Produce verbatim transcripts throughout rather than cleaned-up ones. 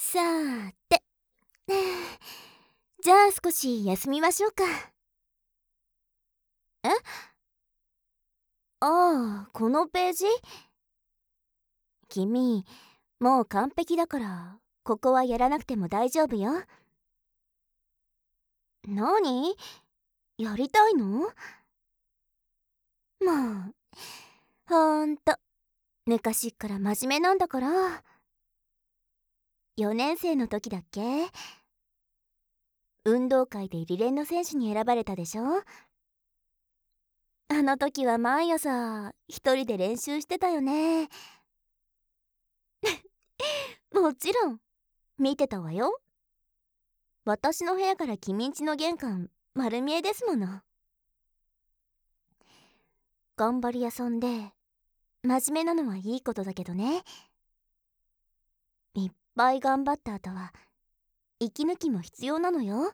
さーてじゃあ少し休みましょうか。えああ、このページ？君、もう完璧だからここはやらなくても大丈夫よ。何？やりたいの？もうほんと昔っから真面目なんだから。よねん生の時だっけ、運動会でリレーの選手に選ばれたでしょ。あの時は毎朝一人で練習してたよね。もちろん見てたわよ。私の部屋から君んちの玄関丸見えですもの。頑張り屋さんで真面目なのはいいことだけどね、いっぱい頑張った後は息抜きも必要なのよ。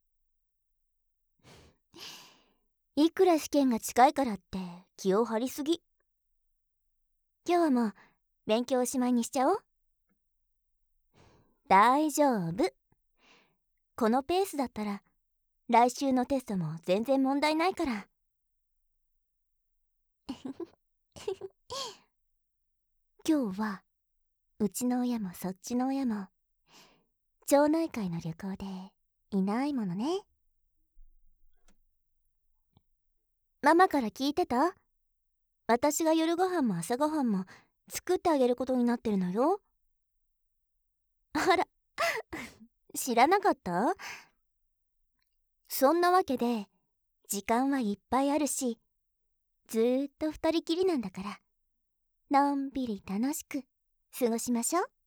いくら試験が近いからって気を張りすぎ。今日はもう勉強おしまいにしちゃおう。大丈夫、このペースだったら来週のテストも全然問題ないから。今日はうちの親もそっちの親も町内会の旅行でいないものね。ママから聞いてた？私が夜ご飯も朝ごはんも作ってあげることになってるのよ。あら知らなかった？そんなわけで時間はいっぱいあるし、ずーっと二人きりなんだからのんびり楽しく過ごしましょう。